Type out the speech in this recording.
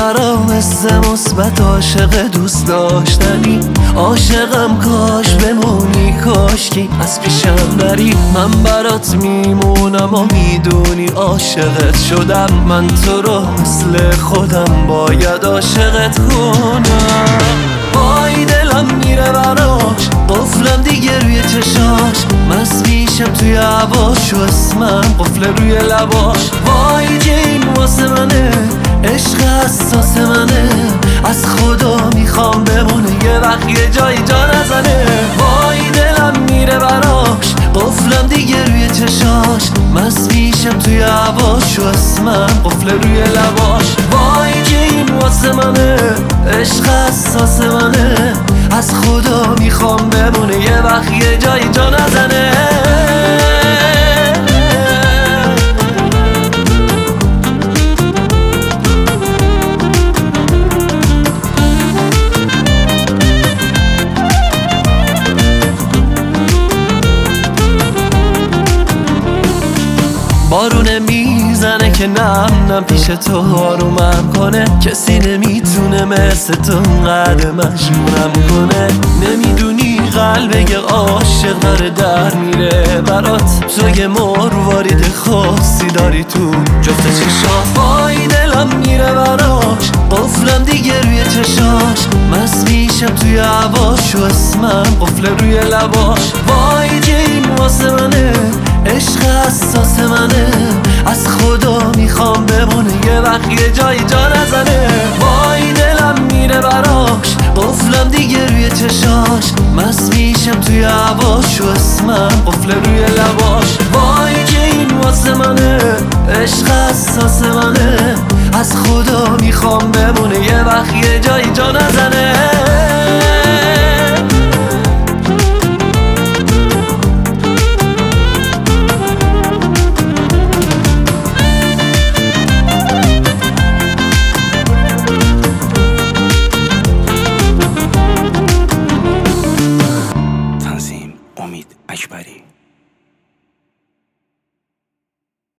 برام حس مثبت، عاشق دوست داشتنی، عاشقم کاش بمونی، کاشکی از پیشم نری. من برات میمونم و میدونی عاشقت شدم، من تو رو مثل خودم باید عاشقت کنم. وای دلم میره براش، قفلم دیگه روی چشاش، مست میشم توی هواش و اسمم قفل روی لباش. وای جین واسه منه، عشق حساس منه، از خدا میخوام بمونه یه وقت یه جایی جا نزنه. وای دلم میره براش، قفلم دیگه روی چشاش، مست میشم توی هواش و اسمم قفل روی لباش. وای جین واسه منه، عشق حساس منه، از خدا میخوام بمونه یه وقت یه جایی جا نزنه. بارونه میزنه که نم پیش تو آرومم کنه، کسی نمیتونه مثل تو قدر مجبورم کنه. نمیدونی قلب یه عاشق داره در میره برات، تو یه مروارید خاصی داری تو جفت چشات. وای دلم میره براش، قفلم دیگه روی چشاش، مست میشم توی هواش و اسمم قفل روی لباش. وای جین واسه منه، عشق حساس منه، از خدا میخوام بمونه یه وقت یه جایی جا نزنه. وای دلم میره براش، قفلم دیگه روی چشاش، مست میشم توی هواش و اسمم قفل روی لباش. وای جین واسه منه، عشق حساس منه، از خدا میخوام بمونه یه وقت یه جایی جا نزنه.